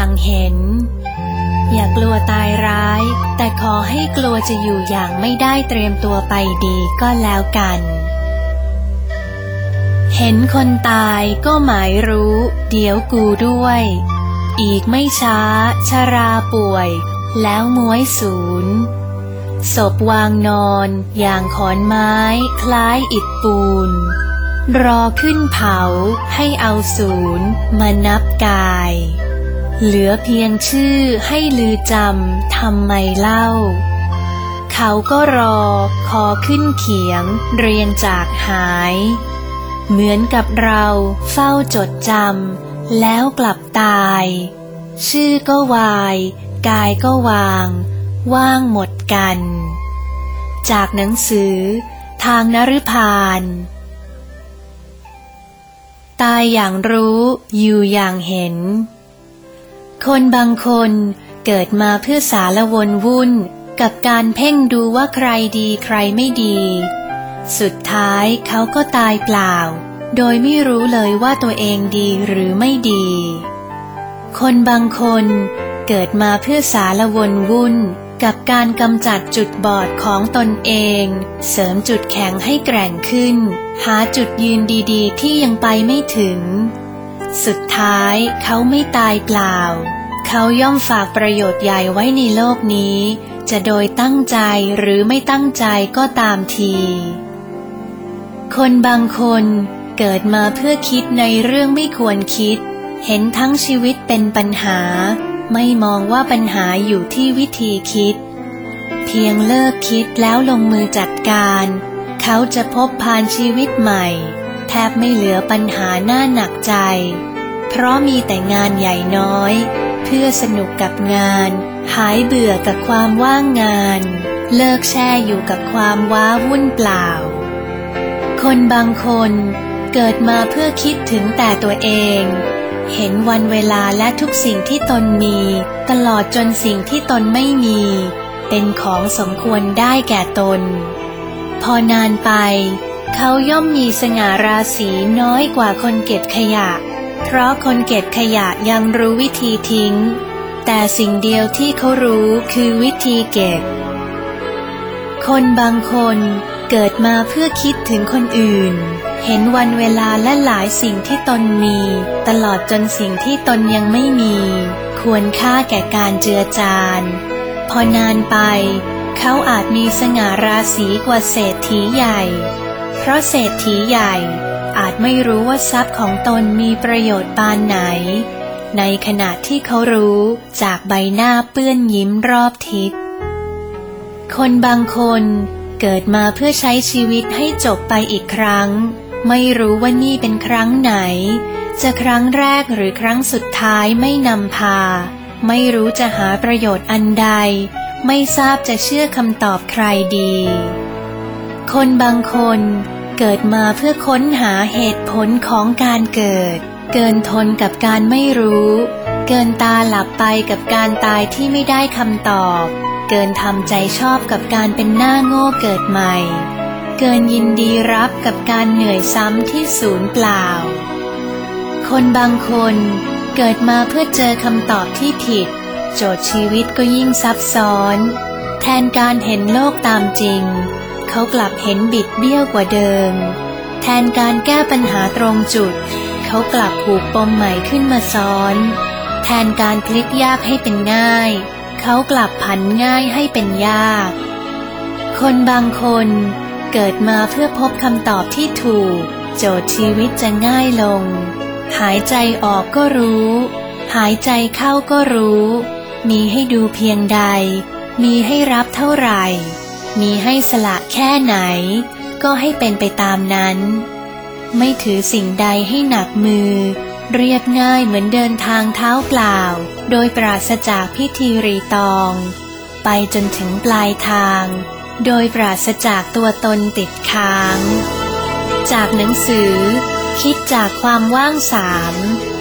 อย่างเห็นอย่ากลัวตายร้ายแต่ขอให้กลัวจะอยู่อย่างไม่ได้เตรียมตัวไปดีก็แล้วกันเห็นคนตายก็หมายรู้เดี๋ยวกูด้วยอีกไม่ช้าชราป่วยแล้วม้วยสูญศพวางนอนอย่างขอนไม้คล้ายอิฐปูนรอขึ้นเผาให้เอาศูนย์มานับกายเหลือเพียงชื่อให้ลือจำทำไมเล่าเขาก็รอคอขึ้นเขียงเรียงจากหายเหมือนกับเราเฝ้าจดจำแล้วกลับตายชื่อก็วายกายก็วางว่างหมดกันจากหนังสือทางนฤพานตายอย่างรู้อยู่อย่างเห็นคนบางคนเกิดมาเพื่อสารวนวุ่นกับการเพ่งดูว่าใครดีใครไม่ดีสุดท้ายเขาก็ตายเปล่าโดยไม่รู้เลยว่าตัวเองดีหรือไม่ดีคนบางคนเกิดมาเพื่อสารวนวุ่นกับการกำจัดจุดบอดของตนเองเสริมจุดแข็งให้แกร่งขึ้นหาจุดยืนดีๆที่ยังไปไม่ถึงสุดท้ายเขาไม่ตายเปล่าเขาย่อมฝากประโยชน์ใหญ่ไว้ในโลกนี้จะโดยตั้งใจหรือไม่ตั้งใจก็ตามทีคนบางคนเกิดมาเพื่อคิดในเรื่องไม่ควรคิดเห็นทั้งชีวิตเป็นปัญหาไม่มองว่าปัญหาอยู่ที่วิธีคิดเพียงเลิกคิดแล้วลงมือจัดการเขาจะพบพานชีวิตใหม่แทบไม่เหลือปัญหาหน้าหนักใจเพราะมีแต่งานใหญ่น้อยเพื่อสนุกกับงานหายเบื่อกับความว่างงานเลิกแช่อยู่กับความว้าวุ่นเปล่าคนบางคนเกิดมาเพื่อคิดถึงแต่ตัวเองเห็นวันเวลาและทุกสิ่งที่ตนมีตลอดจนสิ่งที่ตนไม่มีเป็นของสมควรได้แก่ตนพอนานไปเขาย่อมมีสง่าราศีน้อยกว่าคนเก็บขยะเพราะคนเก็บขยะยังรู้วิธีทิ้งแต่สิ่งเดียวที่เขารู้คือวิธีเก็บคนบางคนเกิดมาเพื่อคิดถึงคนอื่นเห็นวันเวลาและหลายสิ่งที่ตนมีตลอดจนสิ่งที่ตนยังไม่มีควรค่าแก่การเจือจานพอนานไปเขาอาจมีสง่าราศีกว่าเศรษฐีใหญ่เพราะเศรษฐีใหญ่อาจไม่รู้ว่าทรัพย์ของตนมีประโยชน์ปานไหนในขณะที่เขารู้จากใบหน้าเปื้อนยิ้มรอบทิศคนบางคนเกิดมาเพื่อใช้ชีวิตให้จบไปอีกครั้งไม่รู้ว่านี่เป็นครั้งไหนจะครั้งแรกหรือครั้งสุดท้ายไม่นำพาไม่รู้จะหาประโยชน์อันใดไม่ทราบจะเชื่อคำตอบใครดีคนบางคนเกิดมาเพื่อค้นหาเหตุผลของการเกิดเกินทนกับการไม่รู้เกินตาหลับไปกับการตายที่ไม่ได้คำตอบเกินทำใจชอบกับการเป็นหน้าโง่เกิดใหม่เกินยินดีรับกับการเหนื่อยซ้ำที่สูญเปล่าคนบางคนเกิดมาเพื่อเจอคำตอบที่ผิดโจทย์ชีวิตก็ยิ่งซับซ้อนแทนการเห็นโลกตามจริงเขากลับเห็นบิดเบี้ยวกว่าเดิมแทนการแก้ปัญหาตรงจุดเขากลับผูกปมใหม่ขึ้นมาซ้อนแทนการพลิกยากให้เป็นง่ายเขากลับผันง่ายให้เป็นยากคนบางคนเกิดมาเพื่อพบคำตอบที่ถูกโจทย์ชีวิตจะง่ายลงหายใจออกก็รู้หายใจเข้าก็รู้มีให้ดูเพียงใดมีให้รับเท่าไหร่มีให้สละแค่ไหนก็ให้เป็นไปตามนั้นไม่ถือสิ่งใดให้หนักมือเรียบง่ายเหมือนเดินทางเท้าเปล่าโดยปราศจากพิธีรีตองไปจนถึงปลายทางโดยปราศจากตัวตนติดค้างจากหนังสือคิดจากความว่างสาม